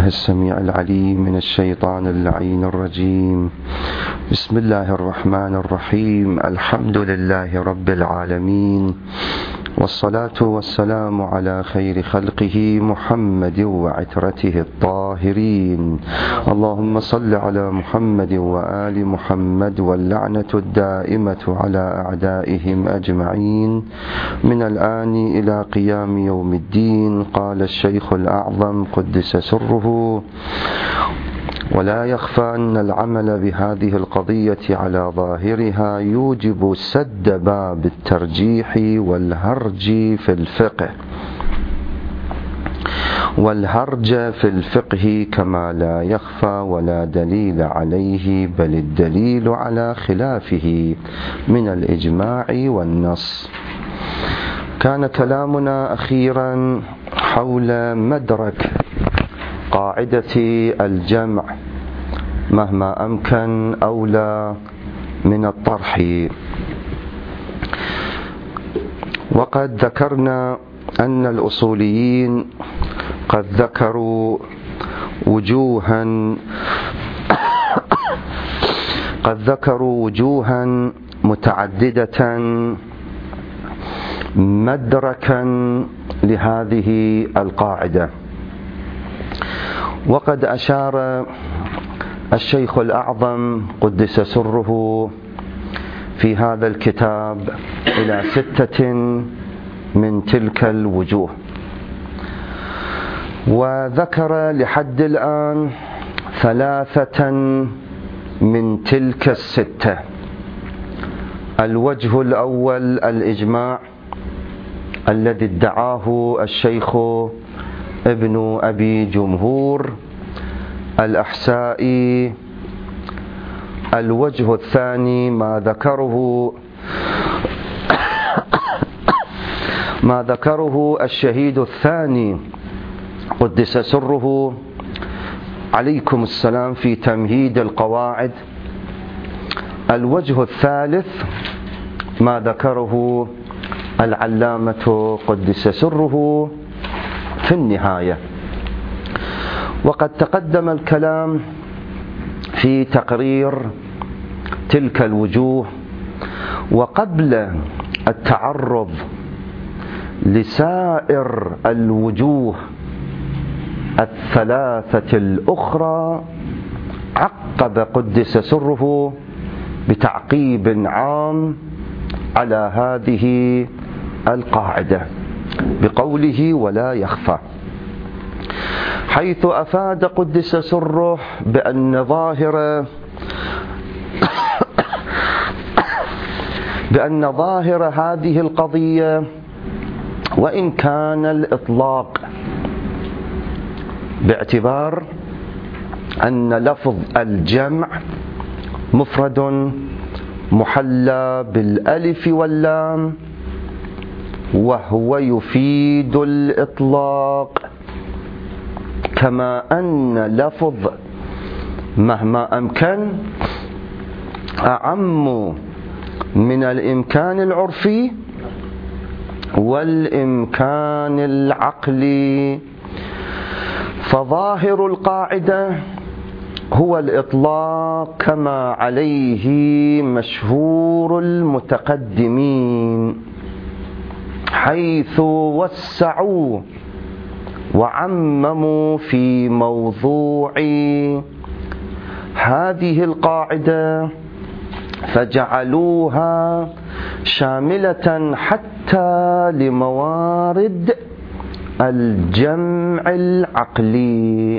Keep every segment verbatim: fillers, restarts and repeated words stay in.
السميع العليم من الشيطان اللعين الرجيم. بسم الله الرحمن الرحيم. الحمد لله رب العالمين، والصلاة والسلام على خير خلقه محمد وعترته الطاهرين. اللهم صل على محمد وآل محمد، واللعنة الدائمة على أعدائهم أجمعين من الآن إلى قيام يوم الدين. قال الشيخ الأعظم قدس سره: ولا يخفى أن العمل بهذه القضية على ظاهرها يوجب سد باب الترجيح والهرج في الفقه والهرج في الفقه كما لا يخفى ولا دليل عليه، بل الدليل على خلافه من الإجماع والنص. كان كلامنا أخيرا حول مدرك قاعدة الجمع مهما أمكن أولى من الطرح، وقد ذكرنا أن الأصوليين قد ذكروا وجوها قد ذكروا وجوها متعددة مدركا لهذه القاعدة. وقد أشار الشيخ الأعظم قدس سره في هذا الكتاب إلى ستة من تلك الوجوه، وذكر لحد الآن ثلاثة من تلك الستة. الوجه الأول الإجماع الذي ادعاه الشيخ ابن أبي جمهور الأحسائي. الوجه الثاني ما ذكره ما ذكره الشهيد الثاني قدس سره عليكم السلام في تمهيد القواعد. الوجه الثالث ما ذكره العلامة قدس سره في النهاية. وقد تقدم الكلام في تقرير تلك الوجوه، وقبل التعرض لسائر الوجوه الثلاثة الأخرى عقب قدس سره بتعقيب عام على هذه القاعدة بقوله: ولا يخفى، حيث أفاد قدس سره بأن ظاهر بأن ظاهر هذه القضية، وإن كان الإطلاق باعتبار أن لفظ الجمع مفرد محلى بالألف واللام، وهو يفيد الإطلاق، كما أن لفظ مهما أمكن أعم من الإمكان العرفي والإمكان العقلي. فظاهر القاعدة هو الإطلاق كما عليه مشهور المتقدمين، حيث وسعوا وعمموا في موضوع هذه القاعدة، فجعلوها شاملة حتى لموارد الجمع العقلي،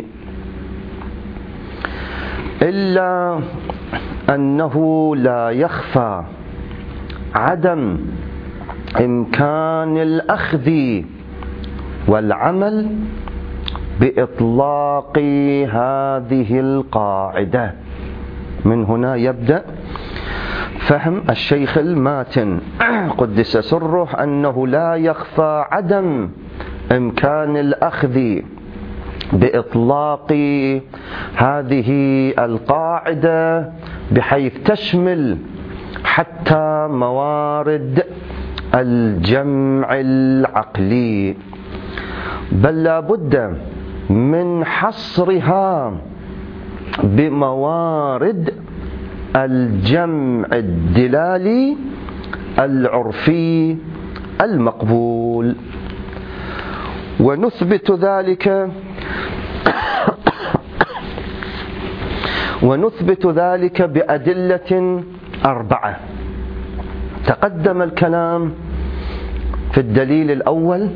إلا أنه لا يخفى عدم إمكان الأخذ والعمل بإطلاق هذه القاعدة. من هنا يبدأ فهم الشيخ الماتن قدس سره أنه لا يخفى عدم إمكان الأخذ بإطلاق هذه القاعدة بحيث تشمل حتى موارد الجمع العقلي، بل لا بد من حصرها بموارد الجمع الدلالي العرفي المقبول، ونثبت ذلك ونثبت ذلك بأدلة أربعة. تقدم الكلام في الدليل الأول،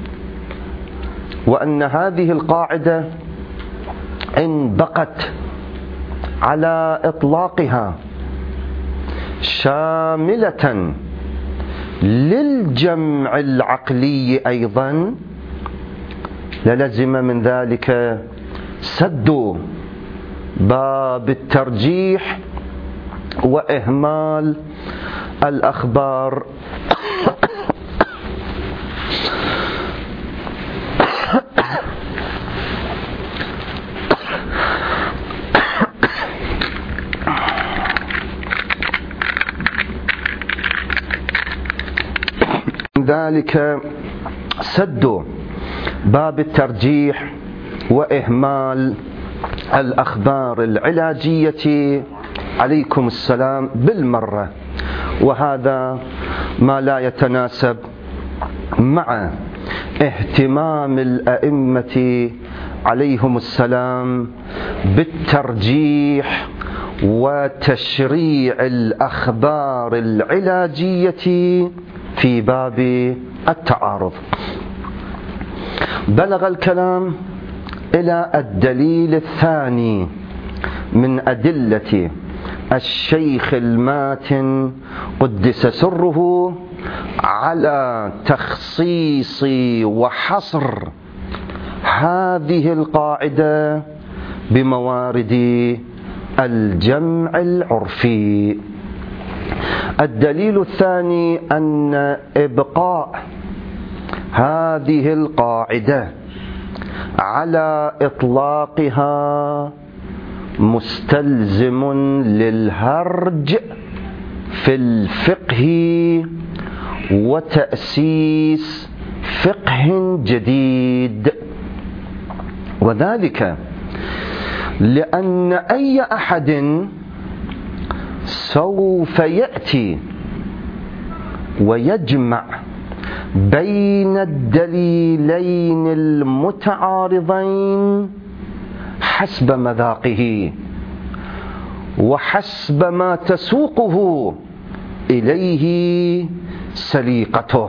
وأن هذه القاعدة إن بقت على إطلاقها شاملة للجمع العقلي أيضا للزم من ذلك سد باب الترجيح وإهمال الأخبار ذلك سد باب الترجيح وإهمال الأخبار العلاجية عليكم السلام بالمرة، وهذا ما لا يتناسب مع اهتمام الأئمة عليهم السلام بالترجيح وتشريع الأخبار العلاجية في باب التعارض. بلغ الكلام إلى الدليل الثاني من أدلة الشيخ الماتن قدس سره على تخصيص وحصر هذه القاعدة بموارد الجمع العرفي. الدليل الثاني أن إبقاء هذه القاعدة على إطلاقها مستلزم للهرج في الفقه وتأسيس فقه جديد، وذلك لأن أي أحد سوف يأتي ويجمع بين الدليلين المتعارضين حسب مذاقه وحسب ما تسوقه إليه سليقته،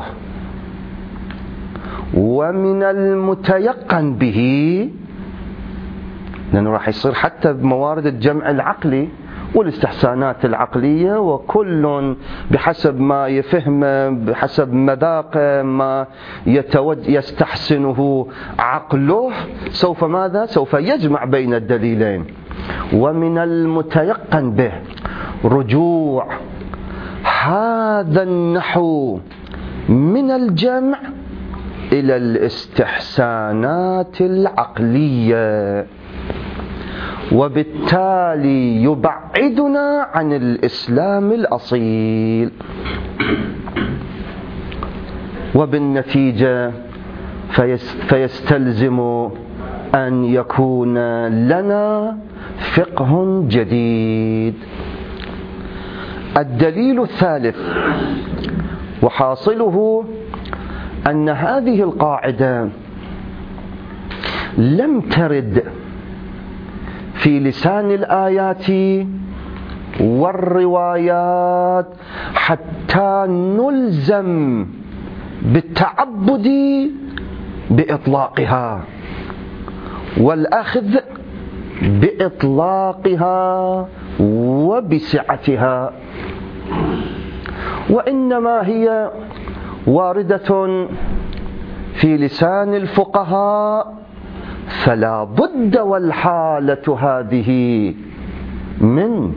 ومن المتيقن به، لأنه راح يصير حتى بموارد الجمع العقلي والاستحسانات العقلية، وكل بحسب ما يفهمه بحسب مذاقه ما يستحسنه عقله سوف ماذا؟ سوف يجمع بين الدليلين. ومن المتيقن به رجوع هذا النحو من الجمع إلى الاستحسانات العقلية، وبالتالي يبعدنا عن الإسلام الأصيل، وبالنتيجة فيستلزم أن يكون لنا فقه جديد. الدليل الثالث وحاصله أن هذه القاعدة لم ترد في لسان الآيات والروايات حتى نلزم بالتعبد بإطلاقها والأخذ بإطلاقها وبسعتها، وإنما هي واردة في لسان الفقهاء، فلا بد والحالة هذه من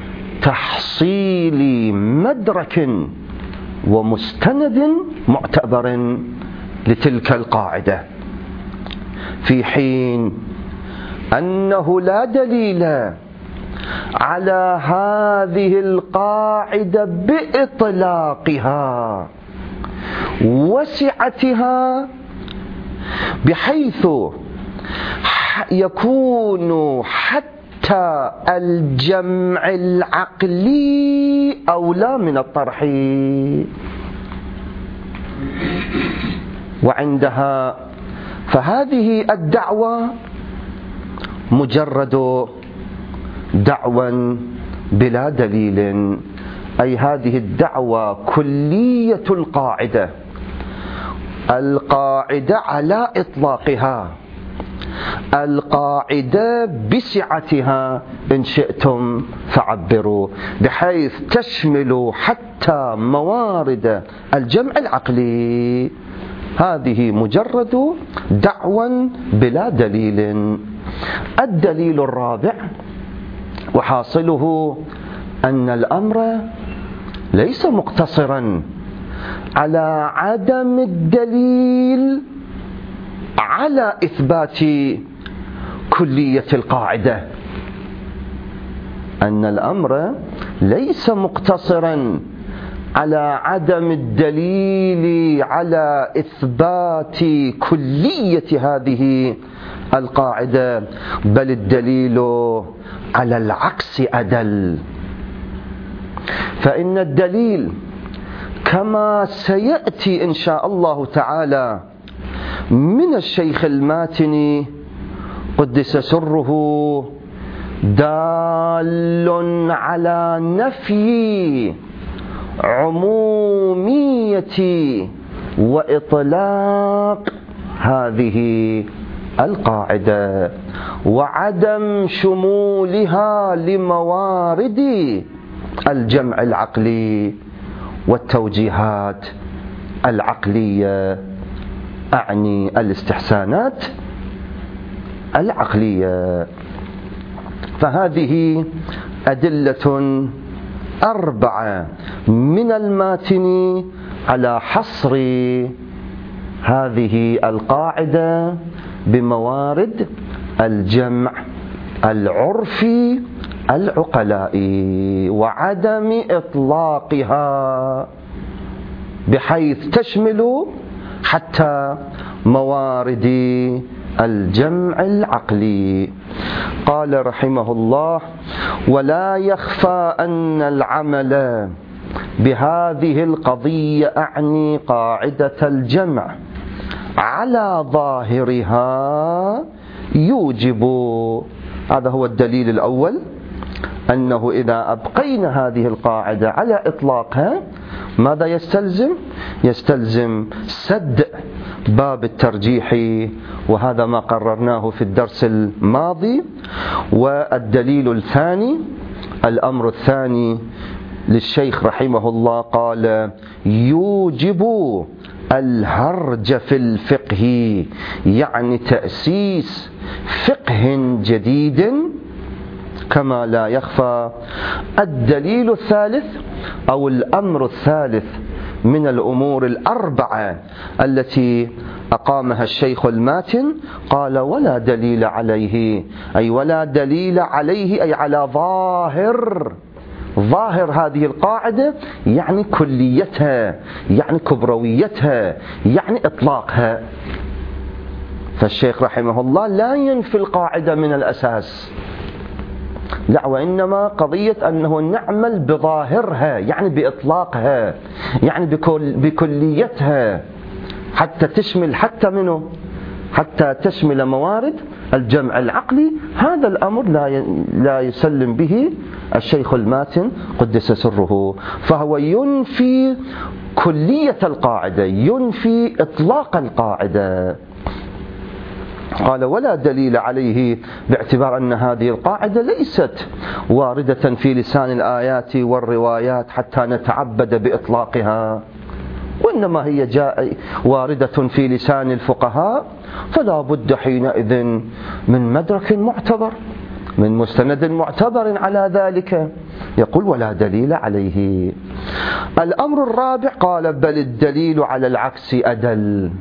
تحصيل مدرك ومستند معتبر لتلك القاعدة، في حين أنه لا دليل على هذه القاعدة بإطلاقها وسعتها، بحيث يكون حتى الجمع العقلي أولى من الطرح. وعندها فهذه الدعوة مجرد دعوى بلا دليل، أي هذه الدعوة كلية القاعدة، القاعدة على إطلاقها، القاعدة بسعتها إن شئتم فعبروا، بحيث تشمل حتى موارد الجمع العقلي. هذه مجرد دعوى بلا دليل. الدليل الرابع وحاصله أن الأمر ليس مقتصرا على عدم الدليل على إثبات كلية القاعدة، أن الأمر ليس مقتصرا على عدم الدليل على إثبات كلية هذه القاعدة، بل الدليل على العكس أدل. فإن الدليل كما سيأتي إن شاء الله تعالى من الشيخ الماتني قدس سره دال على نفي عمومية وإطلاق هذه القاعدة وعدم شمولها لموارد الجمع العقلي والتوجيهات العقلية، أعني الاستحسانات العقلية. فهذه أدلة أربعة من الماتن على حصر هذه القاعدة بموارد الجمع العرفي العقلائي وعدم إطلاقها بحيث تشمل حتى موارد الجمع العقلي. قال رحمه الله: ولا يخفى أن العمل بهذه القضية أعني قاعدة الجمع على ظاهرها يوجب، هذا هو الدليل الأول، أنه إذا أبقينا هذه القاعدة على إطلاقها ماذا يستلزم؟ يستلزم سد باب الترجيح، وهذا ما قررناه في الدرس الماضي. والدليل الثاني، الأمر الثاني للشيخ رحمه الله، قال: يوجب الهرج في الفقه، يعني تأسيس فقه جديد كما لا يخفى. الدليل الثالث أو الأمر الثالث من الأمور الأربعة التي أقامها الشيخ الماتن، قال: ولا دليل عليه، أي ولا دليل عليه أي على ظاهر ظاهر هذه القاعدة، يعني كليتها، يعني كبرويتها، يعني إطلاقها. فالشيخ رحمه الله لا ينفي القاعدة من الأساس، لا، وإنما قضية أنه نعمل بظاهرها، يعني بإطلاقها، يعني بكل بكليتها، حتى تشمل حتى منه حتى تشمل موارد الجمع العقلي. هذا الأمر لا لا يسلم به الشيخ الماتن قدس سره، فهو ينفي كلية القاعدة، ينفي إطلاق القاعدة. قال: ولا دليل عليه، باعتبار أن هذه القاعدة ليست واردة في لسان الآيات والروايات حتى نتعبد بإطلاقها، وإنما هي جاء واردة في لسان الفقهاء، فلا بد حينئذ من مدرك معتبر، من مستند معتبر على ذلك. يقول: ولا دليل عليه. الأمر الرابع، قال: بل الدليل على العكس أدل،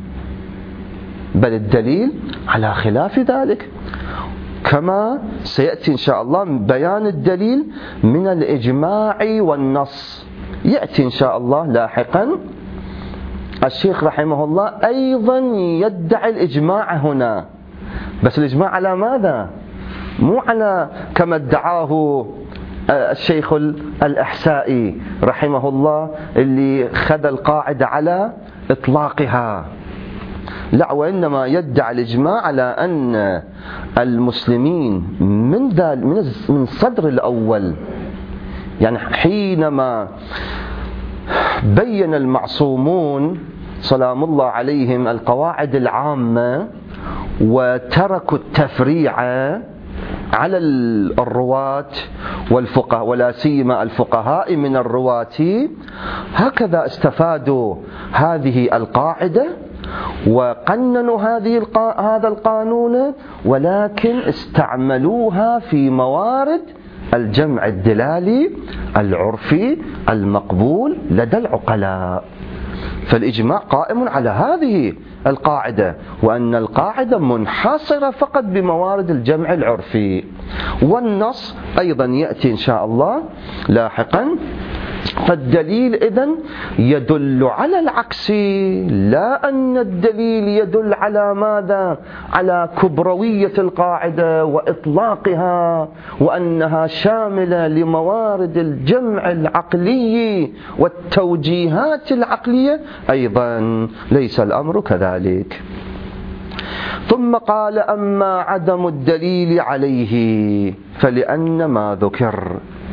بل الدليل على خلاف ذلك، كما سيأتي إن شاء الله بيان الدليل من الإجماع والنص، يأتي إن شاء الله لاحقا. الشيخ رحمه الله أيضا يدعي الإجماع هنا، بس الإجماع على ماذا؟ مو على كما ادعاه الشيخ الأحسائي رحمه الله اللي خذ القاعدة على إطلاقها، لا، وإنما يدعي الإجماع على أن المسلمين من ذلك من الصدر الأول، يعني حينما بين المعصومون سلام الله عليهم القواعد العامة وتركوا التفريع على الرواة والفقهاء ولا سيما الفقهاء من الرواة، هكذا استفادوا هذه القاعدة وقننوا هذه هذا القانون، ولكن استعملوها في موارد الجمع الدلالي العرفي المقبول لدى العقلاء. فالإجماع قائم على هذه القاعدة، وأن القاعدة منحصرة فقط بموارد الجمع العرفي، والنص أيضا يأتي إن شاء الله لاحقا. فالدليل إذن يدل على العكس، لا أن الدليل يدل على ماذا؟ على كبروية القاعدة وإطلاقها وأنها شاملة لموارد الجمع العقلي والتوجيهات العقلية، أيضا ليس الأمر كذلك. ثم قال: أما عدم الدليل عليه فلأن ما ذكر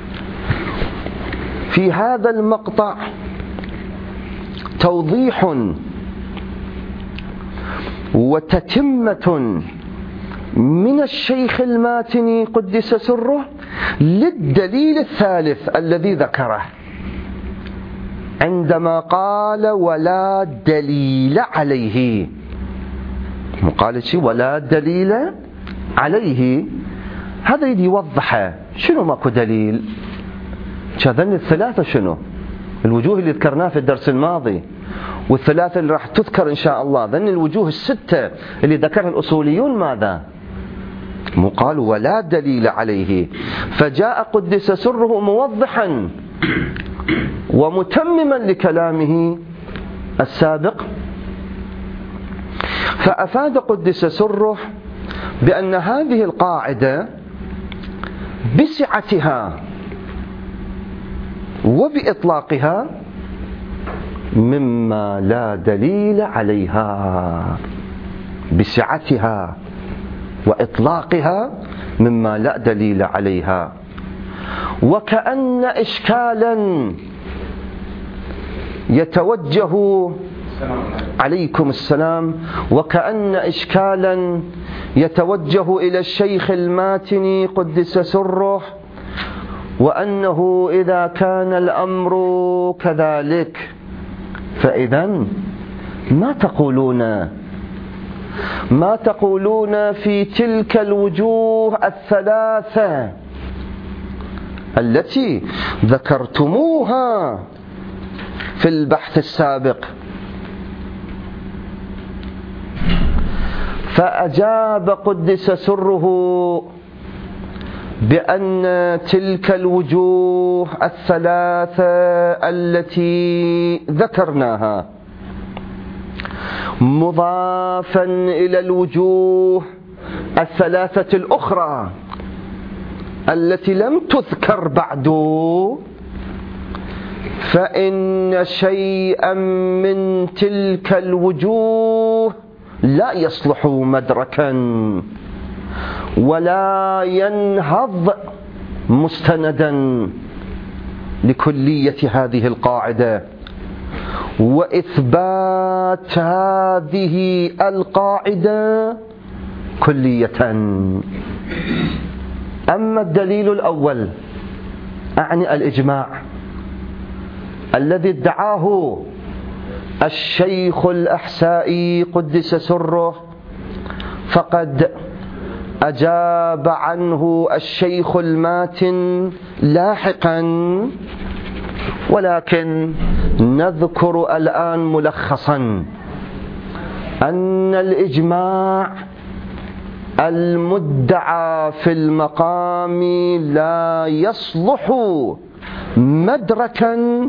في هذا المقطع توضيح وتتمة من الشيخ الماتني قدس سره للدليل الثالث الذي ذكره عندما قال: ولا دليل عليه. قال شيء ولا دليل عليه، هذا يدي يوضحه. شنو ماكو دليل؟ شذن الثلاثة شنو؟ الوجوه اللي ذكرناها في الدرس الماضي والثلاثة اللي راح تذكر إن شاء الله، ذن الوجوه الستة اللي ذكرها الأصوليون ماذا؟ مو قال ولا دليل عليه، فجاء قدس سره موضحا ومتمما لكلامه السابق، فأفاد قدس سره بأن هذه القاعدة بسعتها وبإطلاقها مما لا دليل عليها، بسعتها وإطلاقها مما لا دليل عليها. وكأن إشكالا يتوجه عليكم السلام وكأن إشكالا يتوجه إلى الشيخ الماتني قدس سره، وأنه إذا كان الأمر كذلك فإذن ما تقولون ما تقولون في تلك الوجوه الثلاثة التي ذكرتموها في البحث السابق؟ فأجاب قدس سره بأن تلك الوجوه الثلاثة التي ذكرناها مضافا إلى الوجوه الثلاثة الأخرى التي لم تذكر بعد، فإن شيئا من تلك الوجوه لا يصلح مدركا ولا ينهض مستندا لكلية هذه القاعدة وإثبات هذه القاعدة كلية. أما الدليل الأول أعني الإجماع الذي ادعاه الشيخ الأحسائي قدس سره، فقد أجاب عنه الشيخ الماتن لاحقا، ولكن نذكر الآن ملخصا أن الإجماع المدعى في المقام لا يصلح مدركا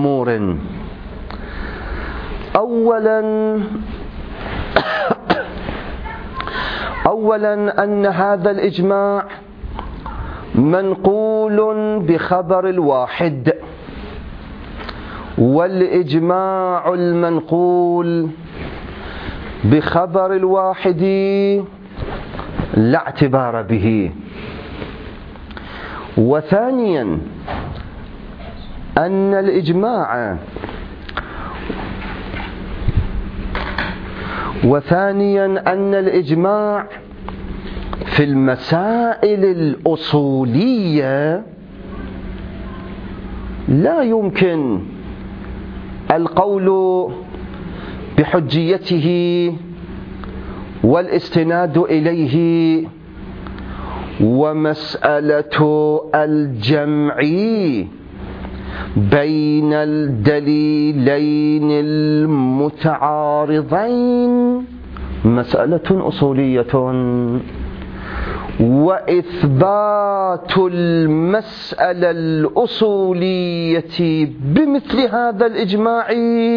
لأمور. أولا أولا أن هذا الإجماع منقول بخبر الواحد، والإجماع المنقول بخبر الواحد لا اعتبار به. وثانيا أن الإجماع وثانيا أن الإجماع في المسائل الأصولية لا يمكن القول بحجيته والاستناد إليه. ومسألة الجمع بين الدليلين المتعارضين مسألة أصولية، وإثبات المسألة الأصولية بمثل هذا الإجماع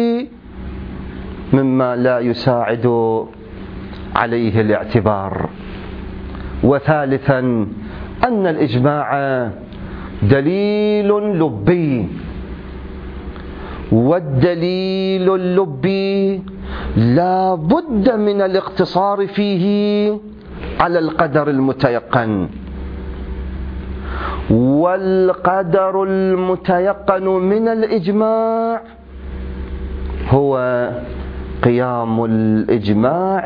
مما لا يساعد عليه الاعتبار. وثالثا أن الإجماع دليل لبي، والدليل اللبي لا بد من الاقتصار فيه على القدر المتيقن، والقدر المتيقن من الإجماع هو قيام الإجماع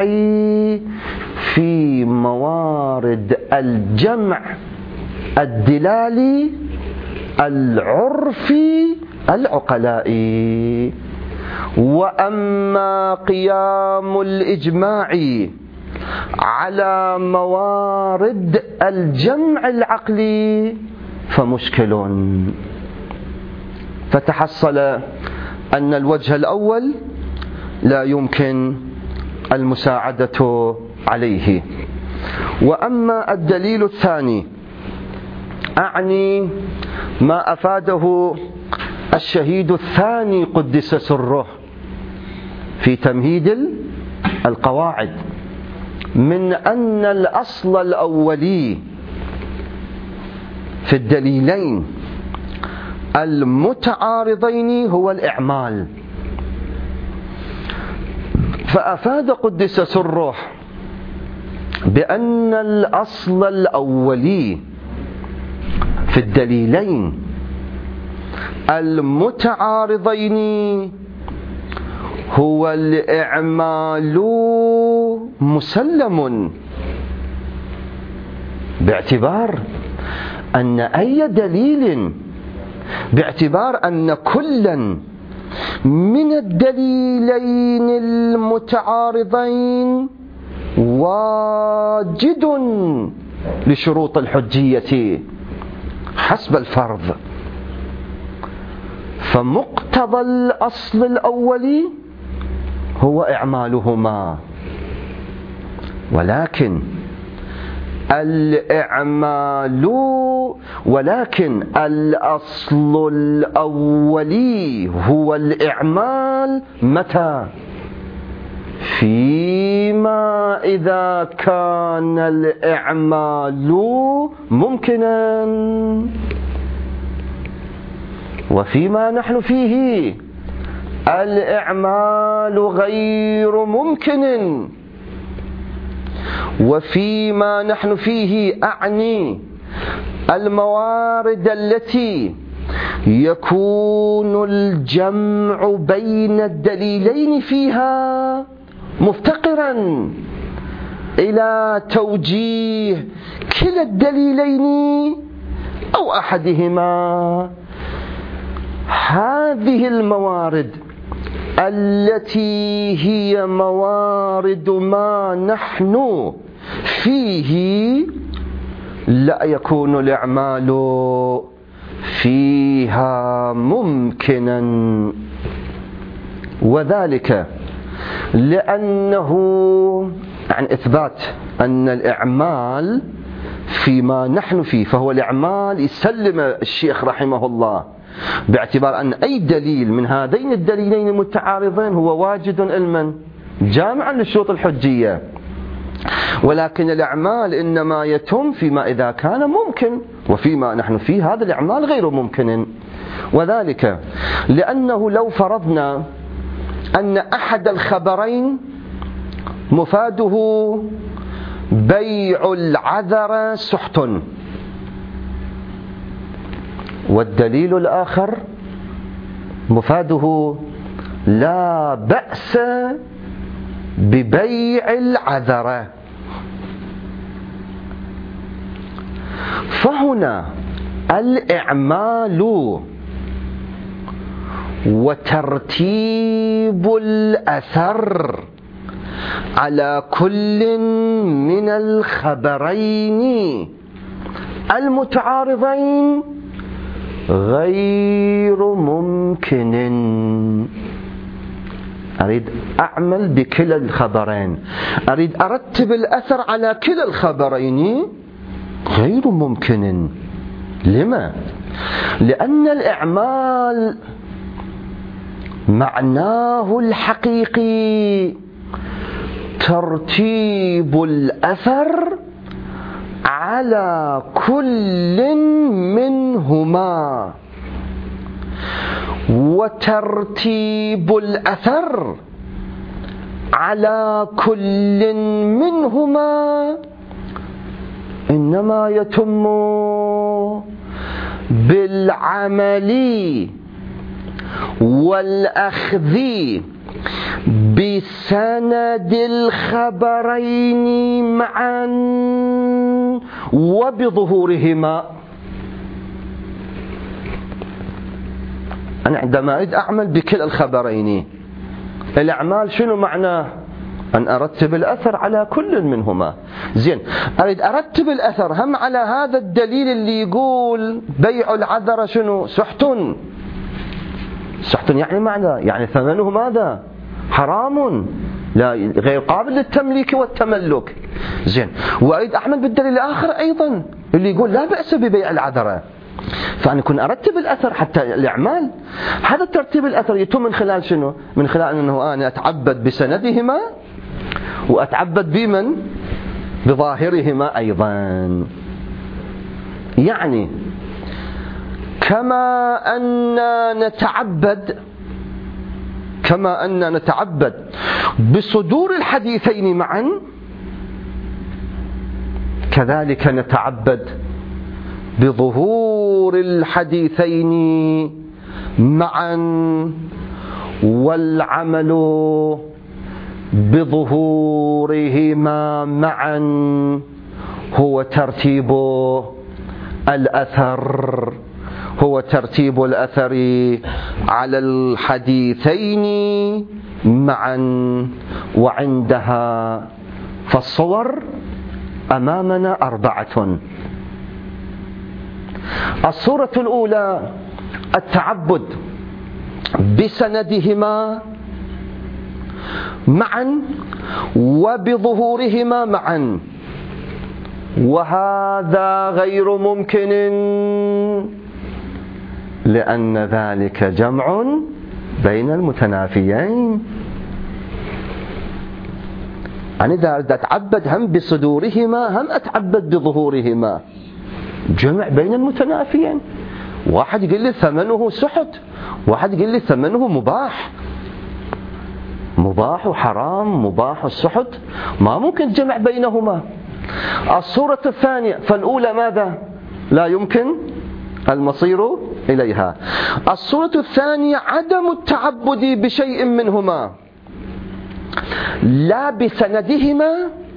في موارد الجمع الدلالي العرفي العقلائي. وأما قيام الإجماع على موارد الجمع العقلي فمشكل. فتحصل أن الوجه الأول لا يمكن المساعدة عليه. وأما الدليل الثاني أعني ما أفاده الشهيد الثاني قدس سره في تمهيد القواعد من أن الأصل الأولي في الدليلين المتعارضين هو الإعمال. فأفاد قدس سره بأن الأصل الأولي في الدليلين المتعارضين هو الإعمال مسلم، باعتبار أن أي دليل باعتبار أن كلا من الدليلين المتعارضين واجد لشروط الحجية حسب الفرض، فمقتضى الأصل الأولي هو إعمالهما. ولكن الإعمال ولكن الأصل الأولي هو الإعمال متى؟ فيما إذا كان الإعمال ممكنا، وفيما نحن فيه الإعمال غير ممكن. وفيما نحن فيه أعني الموارد التي يكون الجمع بين الدليلين فيها مفتقرا إلى توجيه كلا الدليلين أو أحدهما. هذه الموارد التي هي موارد ما نحن فيه لا يكون الإعمال فيها ممكنا، وذلك لأنه عن إثبات أن الإعمال فيما نحن فيه، فهو الإعمال يسلم الشيخ رحمه الله باعتبار أن أي دليل من هذين الدليلين المتعارضين هو واجد علما جامعا للشروط الحجية. ولكن الإعمال إنما يتم فيما إذا كان ممكن، وفيما نحن فيه هذا الإعمال غير ممكن. وذلك لأنه لو فرضنا أن أحد الخبرين مفاده بيع العذر سحت، والدليل الآخر مفاده لا بأس ببيع العذر، فهنا الإعمال وترتيب الأثر على كل من الخبرين المتعارضين غير ممكن. أريد أعمل بكلا الخبرين، أريد أرتب الأثر على كلا الخبرين، غير ممكن. لما؟ لأن الإعمال معناه الحقيقي ترتيب الأثر على كل منهما، وترتيب الأثر على كل منهما إنما يتم بالعمل والأخذ بسند الخبرين معا وبظهورهما. أنا عندما أريد أعمل بكلا الخبرين، الأعمال شنو معناه؟ أن أرتب الأثر على كل منهما. زين، أريد أرتب الأثر هم على هذا الدليل اللي يقول بيع العذر شنو؟ سحت. سحت يعني معنى يعني ثمنه ماذا؟ حرام، لا غير قابل للتمليك والتملك. زين، وأريد أعمل بالدليل الآخر أيضا اللي يقول لا بأس ببيع العذر، فأنا كن أرتب الأثر حتى الإعمال. هذا الترتيب الأثر يتم من خلال شنو؟ من خلال أنه أنا أتعبد بسندهما وأتعبد بمن؟ بظاهرهما أيضا. يعني كما أن نتعبد كما أن نتعبد بصدور الحديثين معا، كذلك نتعبد بظهور الحديثين معا، والعمل بظهورهما معا هو ترتيب الأثر هو ترتيب الأثر على الحديثين معا. وعندها فالصور أمامنا أربعة. الصورة الأولى التعبد بسندهما معا وبظهورهما معا، وهذا غير ممكن لأن ذلك جمع بين المتنافيين. أنا إذا أريد أتعبد هم بصدورهما هم أتعبد بظهورهما، جمع بين المتنافيين. واحد يقول لي ثمنه سحت، واحد يقول لي ثمنه مباح. مباح وحرام، مباح والسحت، ما ممكن جمع بينهما. الصورة الثانية، فالأولى ماذا؟ لا يمكن المصير إليها. الصورة الثانية عدم التعبد بشيء منهما، لا بسندهما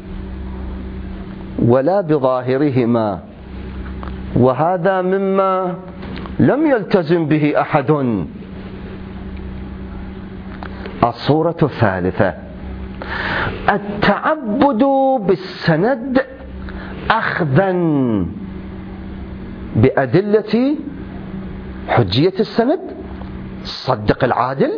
ولا بظاهرهما، وهذا مما لم يلتزم به أحد. الصورة الثالثة التعبد بالسند أخذا بأدلة حجية السند، صدق العادل.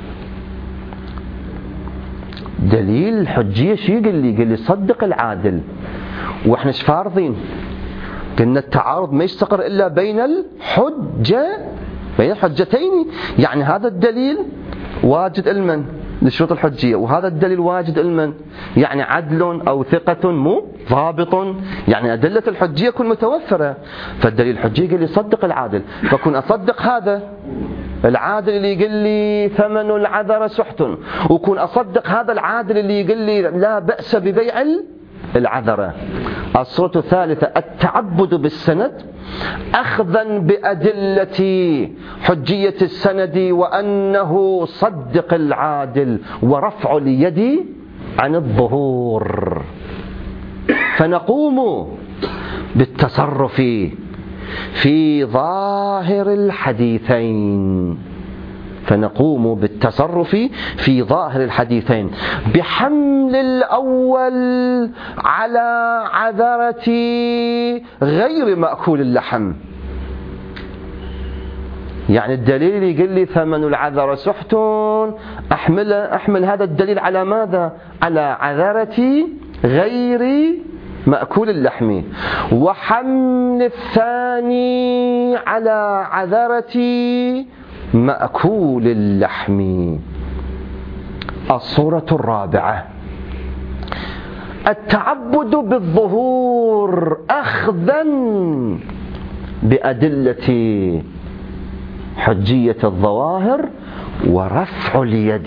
دليل الحجية شو يقول لي؟ يقول لي صدق العادل. واحنا ايش فارضين؟ قلنا التعارض ما يستقر إلا بين الحجة بين الحجتين، يعني هذا الدليل واجد المن لشروط الحجية، وهذا الدليل واجد علما، يعني عدل أو ثقة مو ضابط، يعني أدلة الحجية كن متوفرة. فالدليل الحجي يقول لي صدق العادل، فكن أصدق هذا العادل اللي يقول لي ثمن العذر سحت، وكن أصدق هذا العادل اللي يقول لي لا بأس ببيع العذرة. الصورة الثالثة التعبد بالسند أخذا بأدلة حجية السند وأنه صدق العادل ورفع اليد عن الظهور. فنقوم بالتصرف في ظاهر الحديثين فنقوم بالتصرف في ظاهر الحديثين بحمل الأول على عذرة غير مأكول اللحم. يعني الدليل اللي يقول لي ثمن العذر سحت، أحمل, أحمل هذا الدليل على ماذا؟ على عذرة غير مأكول اللحم، وحمل الثاني على عذرة مأكول اللحم. الصورة الرابعة التعبد بالظهور أخذا بأدلة حجية الظواهر ورفع اليد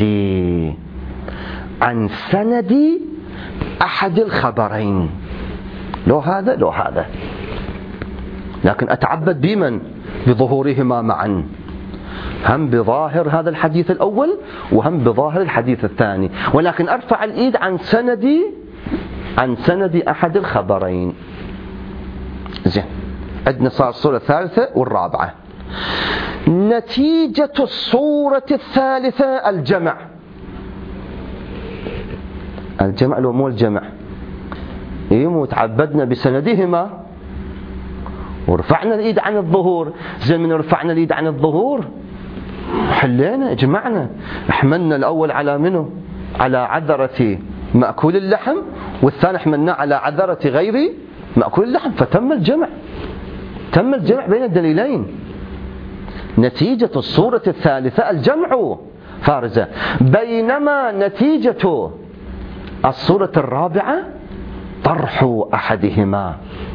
عن سند أحد الخبرين، لو هذا لو هذا، لكن أتعبد بمن؟ بظهورهما معا، هم بظاهر هذا الحديث الأول وهم بظاهر الحديث الثاني، ولكن أرفع الإيد عن سند عن سند أحد الخبرين. زين، عندنا صار الصورة الثالثة والرابعة. نتيجة الصورة الثالثة الجمع. الجمع لو مو الجمع، يمو تعبدنا بسندهما ورفعنا الإيد عن الظهور. زين، من رفعنا الإيد عن الظهور حلينا جمعنا، احملنا الأول على منه؟ على عذرة مأكول اللحم، والثاني احملنا على عذرة غير مأكول اللحم، فتم الجمع، تم الجمع بين الدليلين. نتيجة الصورة الثالثة الجمع فارزة، بينما نتيجة الصورة الرابعة طرح أحدهما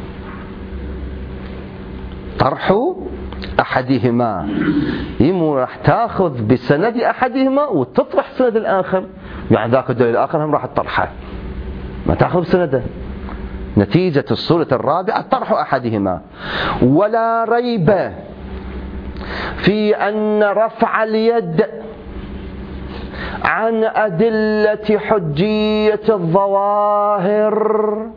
طرح أحدهما يمو راح تأخذ بسند أحدهما وتطرح سند الآخر، يعني ذاك الدليل الآخر هم راح تطرحه، ما تأخذ بسنده. نتيجة الصورة الرابعة طرح أحدهما. ولا ريب في أن رفع اليد عن أدلة حجية الظواهر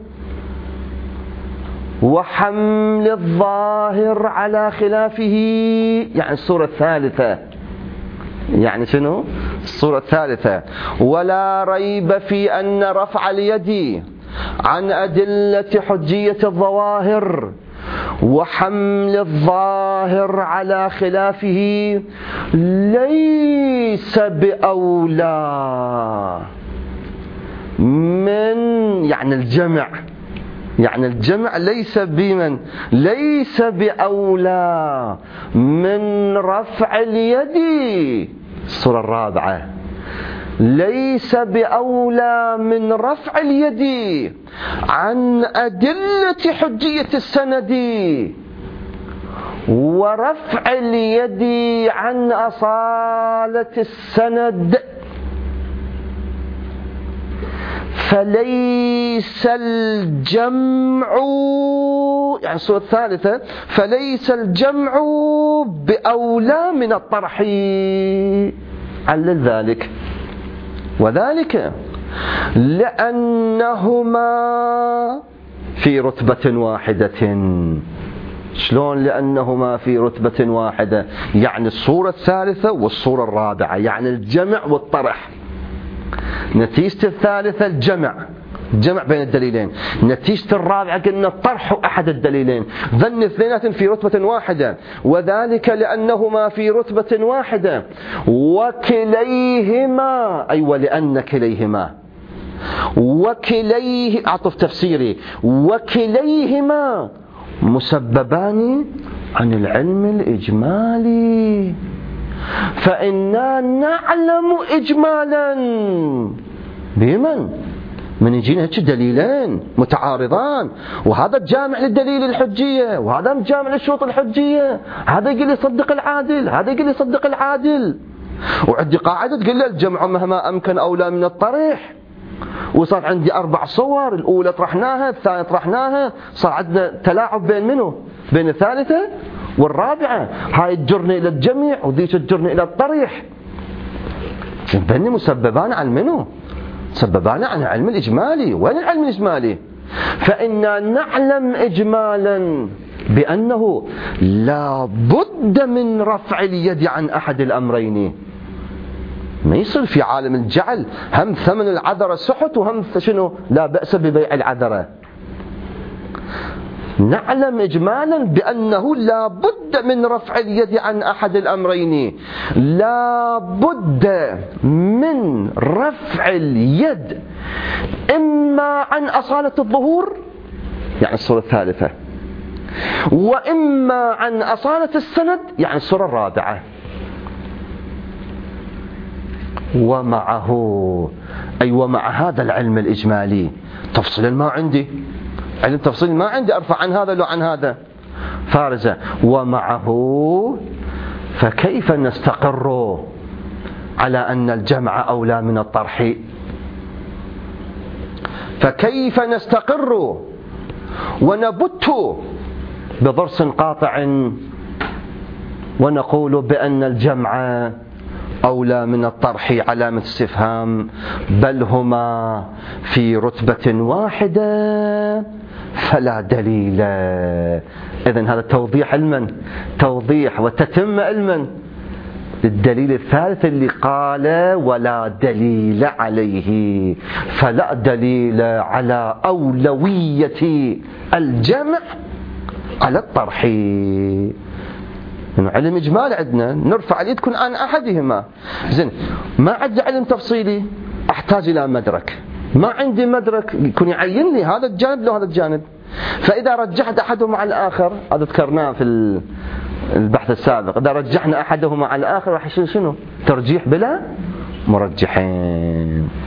وحمل الظاهر على خلافه، يعني الصورة الثالثة، يعني شنو الصورة الثالثة؟ ولا ريب في أن رفع اليد عن أدلة حجية الظواهر وحمل الظاهر على خلافه ليس بأولى من، يعني الجمع، يعني الجمع ليس بمن؟ ليس بأولى من رفع اليد. الصورة الرابعة ليس بأولى من رفع اليد عن أدلة حجية السند ورفع اليد عن أصالة السند. فليس الجمع، يعني الصورة الثالثة، فليس الجمع بأولى من الطرح. علل ذلك، وذلك لأنهما في رتبة واحدة. شلون لأنهما في رتبة واحدة؟ يعني الصورة الثالثة والصورة الرابعة، يعني الجمع والطرح. نتيجة الثالثة الجمع، جمع بين الدليلين. نتيجة الرابعة قلنا طرح أحد الدليلين، ظن اثنينات في رتبة واحدة، وذلك لأنهما في رتبة واحدة وكليهما، أي ولأن كليهما وكليه، أعطف تفسيري، وكليهما مسببان عن العلم الإجمالي. فإنا نعلم إجمالا بمن؟ من يجينا هيك دليلين متعارضان، وهذا الجامع للدليل الحجية وهذا الجامع للشروط الحجية، هذا يقول لي صدق العادل هذا يقول لي صدق العادل. وعندي قاعدة تقول لي الجمع مهما أمكن أولى من الطرح. وصار عندي أربع صور، الأولى طرحناها، الثانية طرحناها، صار عندنا تلاعب بين منه؟ بين الثالثة والرابعة. هاي تجرني إلى الجمع وذيك تجرني إلى الطرح. بني مسببان عن منه؟ سببان عن العلم الإجمالي. وين العلم الإجمالي؟ فإنا نعلم إجمالا بأنه لا بد من رفع اليد عن أحد الأمرين. ما يصير في عالم الجعل هم ثمن العذرة سحت وهم شنو لا بأس ببيع العذرة. نعلم إجمالا بأنه لا بد من رفع اليد عن أحد الأمرين. لا بد من رفع اليد إما عن أصالة الظهور يعني الصورة الثالثة، وإما عن أصالة السند يعني الصورة الرابعة. ومعه أي ومع هذا العلم الإجمالي تفصيل ما عندي، علم تفصيل ما عندي أرفع عن هذا لو عن هذا فارزة. ومعه فكيف نستقر على أن الجمع أولى من الطرح؟ فكيف نستقر ونبت بضرس قاطع ونقول بأن الجمع أولى من الطرح علامة استفهام، بل هما في رتبة واحدة فلا دليل. إذن هذا توضيح علما، توضيح وتتم علما للدليل الثالث اللي قال ولا دليل عليه. فلا دليل على أولوية الجمع على الطرح. علم إجمالي عندنا نرفع اليد تكون عن أحدهما. زين ما عندي علم تفصيلي أحتاج إلى مدرك، ما عندي مدرك يكون يعين لي هذا الجانب لو هذا الجانب. فإذا رجحت أحدهما على الآخر، هذا ذكرناه في البحث السابق، إذا رجحنا أحدهما على الآخر راح يصير شنو؟ ترجيح بلا مرجحين.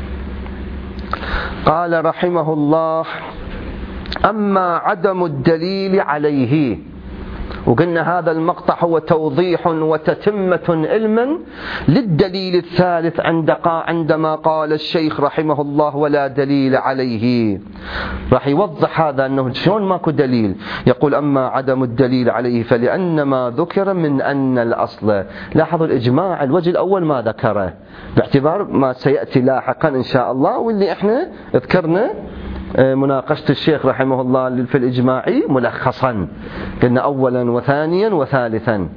قال رحمه الله: أما عدم الدليل عليه. وقلنا هذا المقطع هو توضيح وتتمة علما للدليل الثالث عندما قال الشيخ رحمه الله ولا دليل عليه. راح يوضح هذا أنه شلون ماكو دليل. يقول: أما عدم الدليل عليه فلأن ما ذكر من أن الأصل. لاحظوا الإجماع الوجه الأول ما ذكره باعتبار ما سيأتي لاحقا إن شاء الله، واللي إحنا ذكرنا مناقشة الشيخ رحمه الله في الإجماعي ملخصا، قلنا أولا وثانيا وثالثا.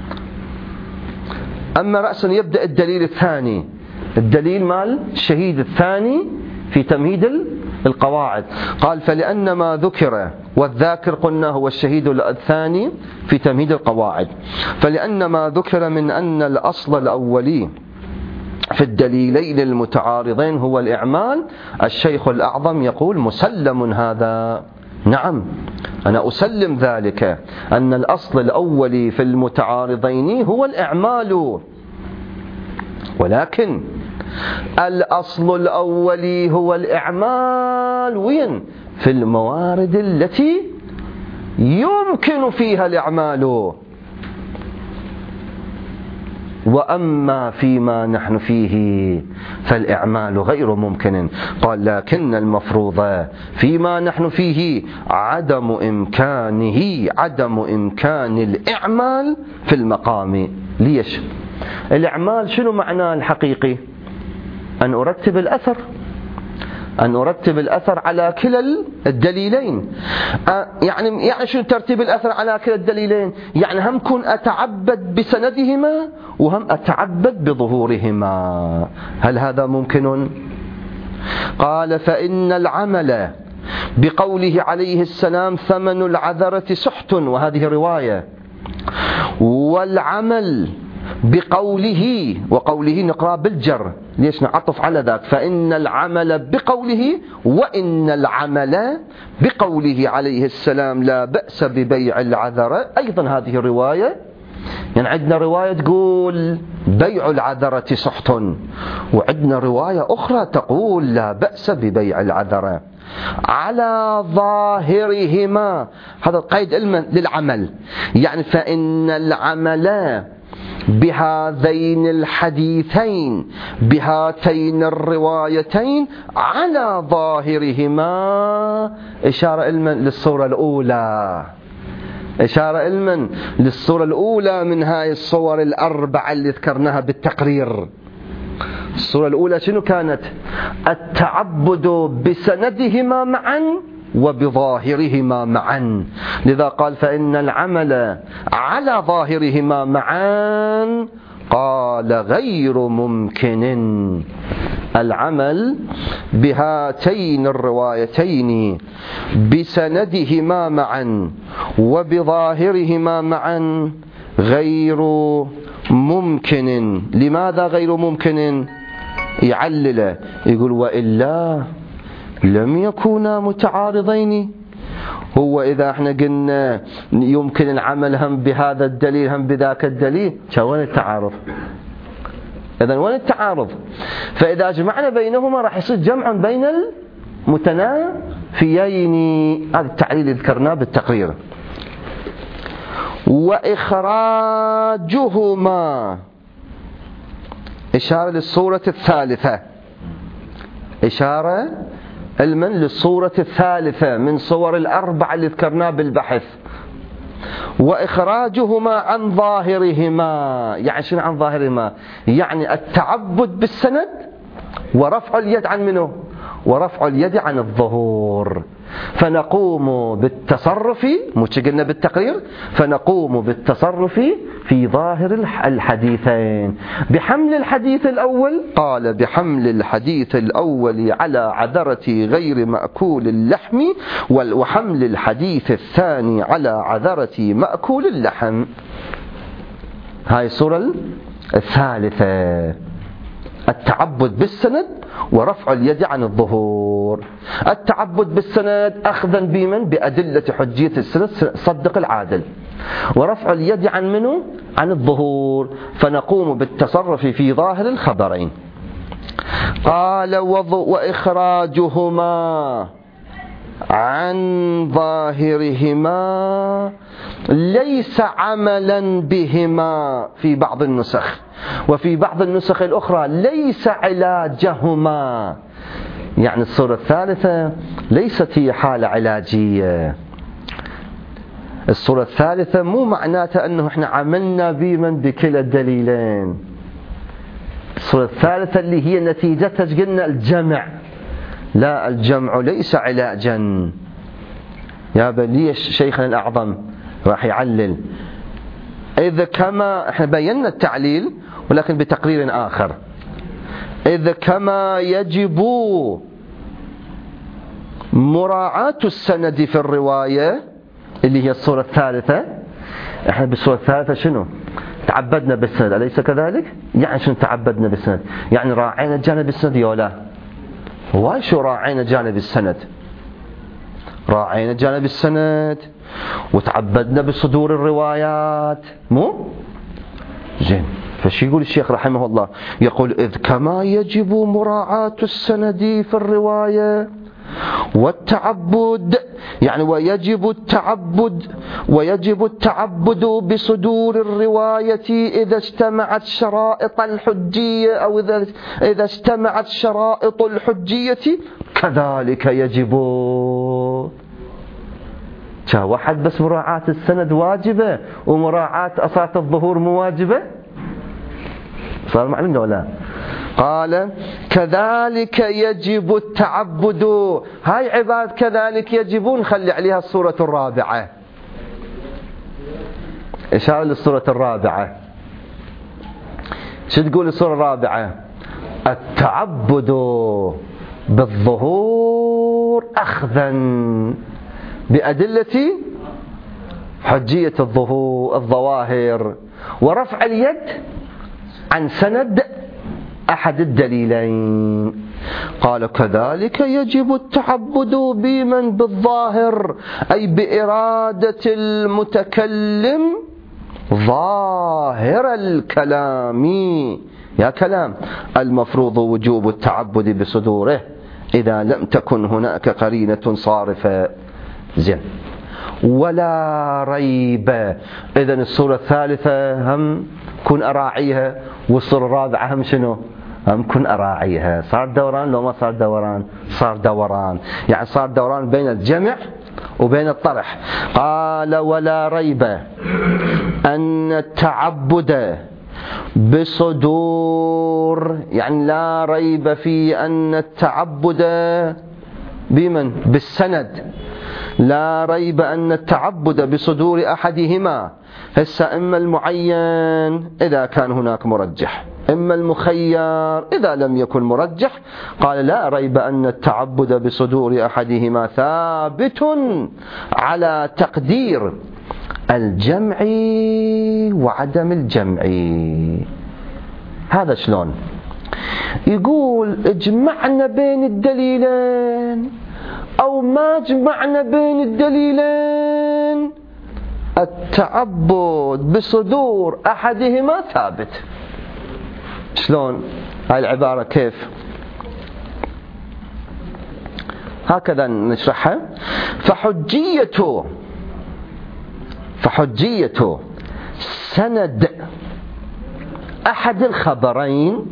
أما رأسا يبدأ الدليل الثاني، الدليل مال الشهيد الثاني في تمهيد القواعد. قال: فلأن ما ذكر، والذاكر قلنا هو الشهيد الثاني في تمهيد القواعد. فلأن ما ذكر من أن الأصل الأولي في الدليلين المتعارضين هو الإعمال، الشيخ الأعظم يقول: مسلم هذا. نعم أنا أسلم ذلك، أن الأصل الأولي في المتعارضين هو الإعمال، ولكن الأصل الأولي هو الإعمال وين؟ في الموارد التي يمكن فيها الإعمال. وأما فيما نحن فيه فالإعمال غير ممكن. قال: لكن المفروض فيما نحن فيه عدم إمكانه، عدم إمكان الإعمال في المقام. ليش؟ الإعمال شنو معناه الحقيقي؟ أن أرتب الأثر، أن أرتب الأثر على كلا الدليلين. يعني يعني شنو ترتيب الأثر على كلا الدليلين؟ يعني هم كن أتعبد بسندهما وهم أتعبد بظهورهما. هل هذا ممكن؟ قال: فإن العمل بقوله عليه السلام ثمن العذرة سحت، وهذه رواية، والعمل بقوله، وقوله نقرأ بالجر، ليش نعطف على ذاك؟ فإن العمل بقوله، وإن العمل بقوله عليه السلام لا بأس ببيع العذرة، أيضا هذه الرواية يعني عندنا رواية تقول بيع العذرة سحت، وعندنا رواية أخرى تقول لا بأس ببيع العذرة على ظاهرهما. هذا القيد للعمل، يعني فإن العمل بهذين الحديثين بهاتين الروايتين على ظاهرهما إشارة علما للصورة الأولى، إشارة علما للصورة الأولى من هاي الصور الأربعة اللي ذكرناها بالتقرير. الصورة الأولى شنو كانت؟ التعبد بسندهما معا وبظاهرهما معا، لذا قال فإن العمل على ظاهرهما معا قال غير ممكن. العمل بهاتين الروايتين بسندهما معا وبظاهرهما معا غير ممكن. لماذا غير ممكن؟ يعلل يقول وإلا لم يكونا متعارضين. هو إذا احنا قلنا يمكن العمل هم بهذا الدليل هم بذاك الدليل، وين التعارض؟ إذن وين التعارض؟ فإذا جمعنا بينهما راح يصير جمع بين المتنافيين. هذا التعليل اللي ذكرناه بالتقرير. وإخراجهما إشارة للصورة الثالثة، إشارة علما للصورة الثالثة من صور الأربعة اللي ذكرناه بالبحث. وإخراجهما عن ظاهرهما، يعني شنو عن ظاهرهما؟ يعني التعبد بالسند ورفع اليد عن منه؟ ورفع اليد عن الظهور. فنقوم بالتصرف، مش قلنا بالتقرير، فنقوم بالتصرف في ظاهر الحديثين بحمل الحديث الأول. قال بحمل الحديث الأول على عذرة غير مأكول اللحم، وحمل الحديث الثاني على عذرة مأكول اللحم. هاي الصورة الثالثة، التعبد بالسند ورفع اليد عن الظهور. التعبد بالسند أخذا بمن؟ بأدلة حجية السند صدق العادل. ورفع اليد عن منه؟ عن الظهور. فنقوم بالتصرف في ظاهر الخبرين. قال وإخراجهما عن ظاهرهما ليس عملا بهما في بعض النسخ، وفي بعض النسخ الأخرى ليس علاجهما. يعني الصورة الثالثة ليست هي حالة علاجية. الصورة الثالثة مو معناتها أنه إحنا عملنا بمن بكلا الدليلين. الصورة الثالثة اللي هي نتيجتها قلنا الجمع. لا، الجمع ليس علاجا. يا بليش شيخنا الأعظم راح يعلل إذا كما احنا بينا التعليل ولكن بتقرير آخر. إذا كما يجب مراعاة السند في الرواية اللي هي الصورة الثالثة. احنا بالصورة الثالثة شنو؟ تعبدنا بالسند، أليس كذلك؟ يعني شنو تعبدنا بالسند؟ يعني راعينا جانب السند يا لا؟ هو شو راعينا جانب السند؟ راعينا جانب السند وتعبدنا بصدور الروايات، مو؟ زين. فشي يقول الشيخ رحمه الله؟ يقول إذ كما يجب مراعاة السند في الرواية والتعبد، يعني ويجب التعبد ويجب التعبد بصدور الرواية إذا اجتمعت شرائط الحجية، أو إذا إذا اجتمعت شرائط الحجية كذلك يجب. واحد بس مراعاة السند واجبة ومراعاة أصالة الظهور مو واجبة؟ صار معلوم ولا؟ قال كذلك يجب التعبد. هاي عبارة كذلك يجبون خلي عليها الصورة الرابعة، إشارة للصورة الرابعة. شو تقول الصورة الرابعة؟ التعبد بالظهور أخذا بأدلة حجية الظهور الظواهر، ورفع اليد عن سند أحد الدليلين. قال كذلك يجب التعبد بمن بالظاهر، أي بإرادة المتكلم ظاهر الكلام، يا كلام المفروض وجوب التعبد بصدوره إذا لم تكن هناك قرينة صارفة. زين. ولا ريب، إذن الصورة الثالثة هم كن أراعيها، والصورة الرابعة هم شنو؟ هم كن أراعيها. صار دوران لو ما صار دوران؟ صار دوران، يعني صار دوران بين الجمع وبين الطرح. قال ولا ريب أن التعبد بصدور، يعني لا ريب في أن التعبد بمن؟ بالسند. لا ريب أن التعبد بصدور أحدهما، هسه إما المعين إذا كان هناك مرجح، إما المخير إذا لم يكن مرجح. قال لا ريب أن التعبد بصدور أحدهما ثابت على تقدير الجمع وعدم الجمع. هذا شلون؟ يقول اجمعنا بين الدليلين أو ما جمعنا بين الدليلين، التعبد بصدور أحدهما ثابت. شلون هاي العبارة؟ كيف؟ هكذا نشرحها. فحجية فحجية سند أحد الخبرين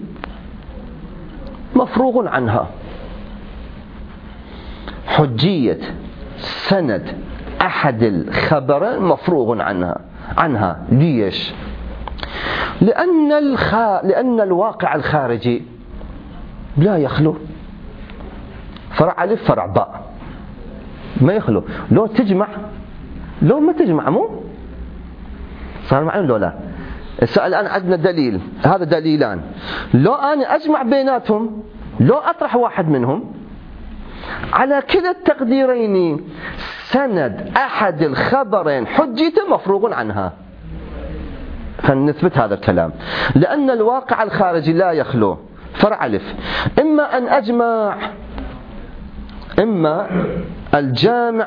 مفروغ عنها. حجية سند أحد الخبرين مفروغ عنها عنها ليش؟ لأن الخ... لأن الواقع الخارجي لا يخلو، فرع ألف فرع باء ما يخلو. لو تجمع لو ما تجمع مو صار معنا لو لا. السؤال الآن عندنا دليل، هذا دليلان، لو أنا أجمع بيناتهم، لو أطرح واحد منهم، على كلا التقديرين سند أحد الخبرين حجيته مفروغ عنها. فنثبت هذا الكلام. لأن الواقع الخارجي لا يخلو، فرع ألف، إما أن أجمع إما الجامع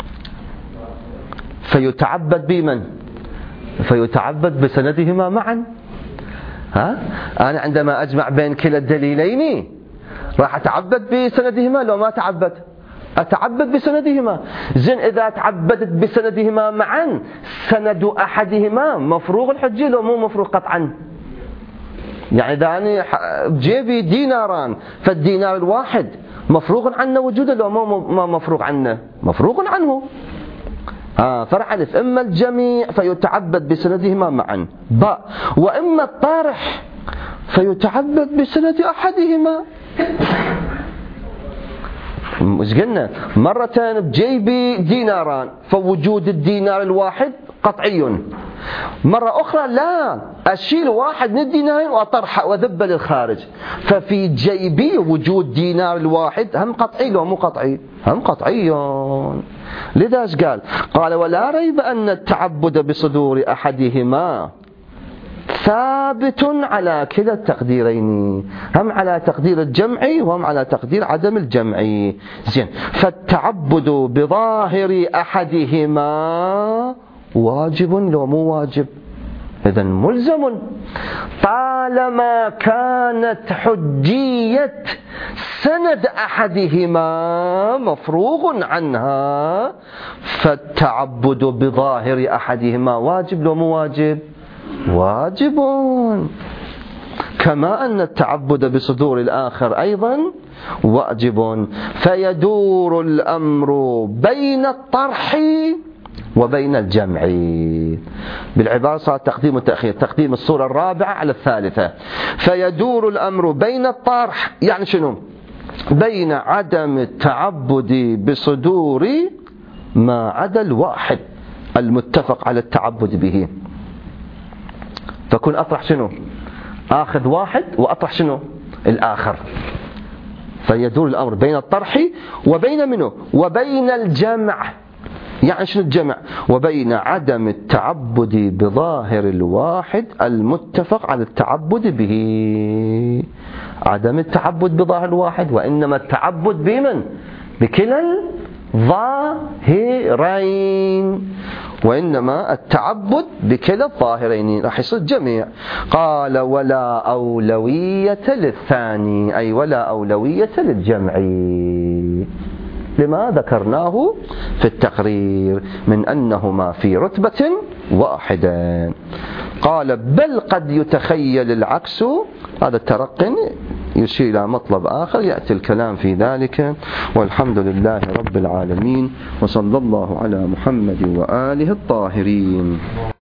فيتعبد بمن؟ فيتعبد بسندهما معا. ها؟ أنا عندما أجمع بين كلا الدليلين راح أتعبد بسندهما، لو ما تعبد أتعبد بسندهما. زين إذا تعبدت بسندهما معا، سند أحدهما مفروغ الحجية لو مو مفروغ قطعا. يعني إذا أنا بجيبي ديناران، فالدينار الواحد مفروغ عنه وجوده لو مو مفروغ عنه؟ مفروغ عنه. آه فرع ألف، إما الجميع فيتعبد بسندهما معا باء، وإما الطارح فيتعبد بسند أحدهما. مش قلنا مرتين بجيبي ديناران فوجود الدينار الواحد قطعي، مرة أخرى لا، أشيل واحد من الدينارين وأطرحه وذب للخارج، ففي جيبي وجود دينار الواحد هم قطعي لو مو قطعي؟ هم قطعي. لذا ايش قال؟ قال ولا ريب أن التعبد بصدور أحدهما ثابت على كلا التقديرين، هم على تقدير الجمع وهم على تقدير عدم الجمع. زين. فالتعبد بظاهر أحدهما واجب لو مو واجب؟ إذن ملزم طالما كانت حجية سند أحدهما مفروغ عنها، فالتعبد بظاهر أحدهما واجب لو مو واجب؟ واجب. كما أن التعبد بصدور الآخر أيضا واجب. فيدور الأمر بين الطرح وبين الجمع. بالعبارة صار تقديم وتأخير، تقديم الصورة الرابعة على الثالثة. فيدور الأمر بين الطرح، يعني شنو؟ بين عدم التعبد بصدور ما عدا الواحد المتفق على التعبد به. فكن أطرح شنو؟ آخذ واحد وأطرح شنو؟ الآخر. فيدور الأمر بين الطرح وبين منه؟ وبين الجمع. يعني شنو الجمع؟ وبين عدم التعبد بظاهر الواحد المتفق على التعبد به. عدم التعبد بظاهر الواحد، وإنما التعبد بمن؟ بكلا ظاهرين، وإنما التعبد بكلا الظاهرين راح يصير جميع. قال ولا أولوية للثاني، أي ولا أولوية للجمعي، لما ذكرناه في التقرير من أنهما في رتبة واحدة. قال بل قد يتخيل العكس، هذا الترق يشير إلى مطلب آخر يأتي الكلام في ذلك. والحمد لله رب العالمين، وصلى الله على محمد وآله الطاهرين.